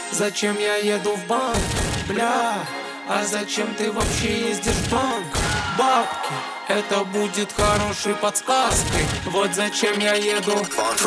Зачем я еду в банк, бля? А зачем ты вообще ездишь в банк? Бабки, это будет хорошей подсказкой. Вот зачем я еду в банк.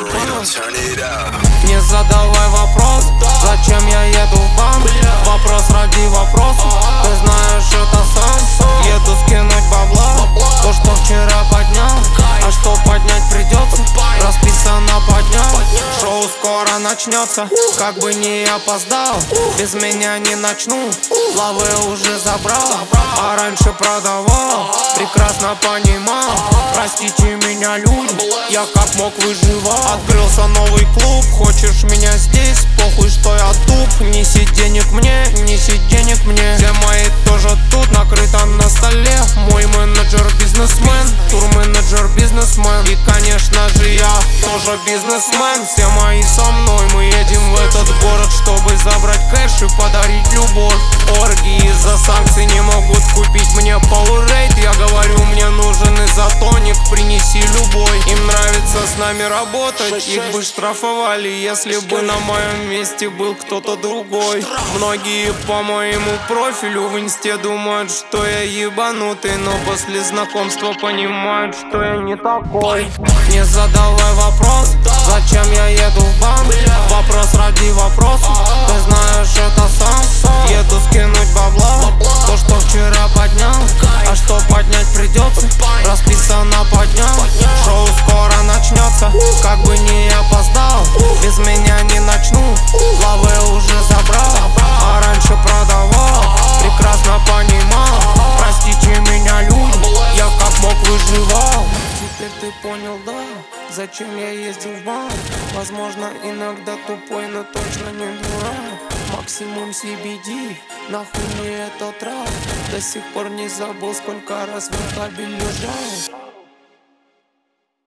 Не задавай вопрос, зачем я еду в банк. Вопрос ради вопроса, ты знаешь это сам. Еду скинуть бабла, то что вчера поднял. А что поднять придется, расписано поднял. Шоу скоро начнется, как бы не опоздал. Без меня не начну, лавы уже забрал. А раньше продавал, прекрасно понимал. Простите меня, люди, я как мог выживал. Открылся новый клуб, хочешь меня здесь? Похуй, что я туп. Неси денег мне, неси денег мне. Все мои тоже тут, накрыто на столе. Мой менеджер бизнесмен, турменеджер бизнесмен. И конечно же я тоже бизнесмен. Все мои со мной, мы едем в этот город, чтобы забрать кэш и подарить любовь. Оргии из-за санкций не могут купить мне Powerade. Я говорю, мне нужен изотоник, принеси любой. Им нравится с нами работать, их бы штрафовали, если бы на моем месте был кто-то другой. Многие по моему профилю в инсте думают, что я ебанутый, но после знакомства понимают, что я не такой. Не задавай вопрос, зачем я еду в банк. Вопрос ради вопроса, ты знаешь это сам. Еду скинуть бабла, то что вчера поднял. А что поднять придется, расписано поднял. Шоу скоро начнется, как бы не опоздал. Без меня не начну, лавы уже забрал. А раньше продавал, прекрасно понимал. Простите меня, люди, я как мог выживал. Теперь ты понял, да, зачем я ездил в банк. Возможно, иногда тупой, но точно не дурак. Максимум CBD, нахуй мне этот рap. До сих пор не забыл, сколько раз в кабель лежал.